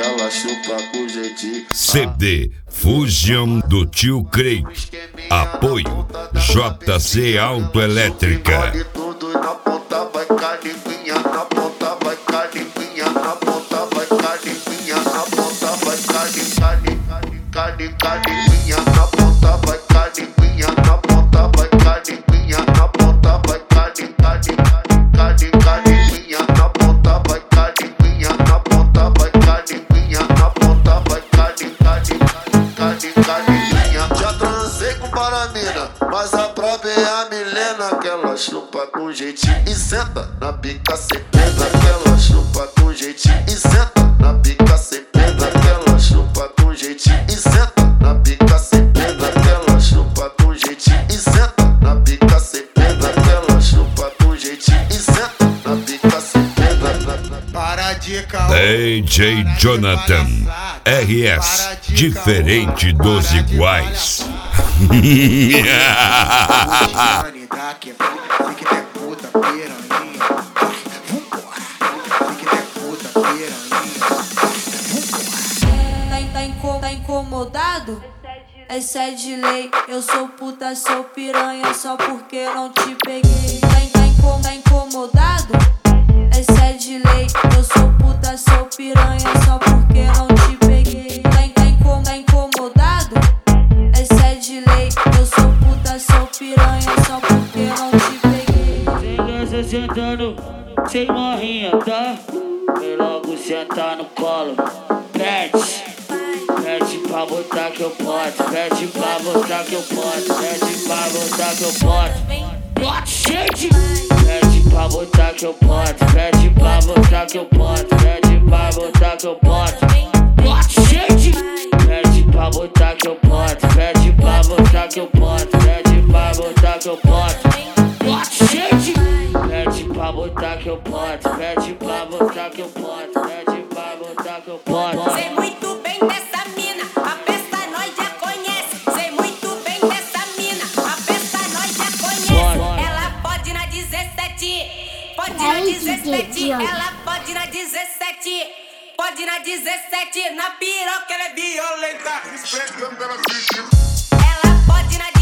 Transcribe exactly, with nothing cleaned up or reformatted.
ela chupa com jeitinho. C D Fusion do Tio Craig. Apoio J C Autoelétrica. Tudo na ponta vai carimbinha, na ponta vai carimbinha, na ponta vai carimbinha, na ponta vai carimbinha, carimbinha, na ponta vai carimbinha, na ponta vai carimbinha, na ponta vai carimbinha, carimbinha, na ponta vai carimbinha, na ponta vai carimbinha, na ponta vai carimbinha. Já transei com Paramina, mas a prova é a Milena, que ela chupa com jeitinho e senta na pica sem pena, que ela chupa com jeitinho e senta na pica sem pena, que ela chupa com jeitinho e senta na pica sem pena, que ela chupa com jeitinho e senta na pica sem pena, que ela chupa com jeitinho e senta na pica sem pena. Para de caô, D J Jonathan R S, diferente dos iguais. Tá incomodado? Essa é de lei. Eu sou puta, sou piranha, só porque não te peguei. Tá incomodado? Essa é de lei. Eu sou puta, sou piranha, só porque não te peguei. Tá incomodado? Essa é de lei. Eu sou puta, sou piranha, só porque não te peguei. Sem graça sentando, sem morrinha, tá? Vem logo sentar no colo. Pede, pede pra botar que eu posso. Pede pra botar que eu posso. Pede pra botar que eu posso. Bote shade. Pede pra botar que eu posso. Pede pra botar que eu posso. Pede pra botar que eu posso. Bote shade. Pede pra botar que eu posso. Pede pra botar que eu posso. Pede pra botar que eu posso. Bote shade. Pede pra botar que eu posso. Pede pra botar que eu posso. Pede pra botar que eu posso. Sei muito bem dessa mina, a festa nós já conhece. Sei muito bem dessa mina, a festa nós já conhece. Ela pode na dezessete, pode na dezessete. Ela pode na dezessete, pode na dezessete. Na piroca ela é violenta. Ela pode na dezessete.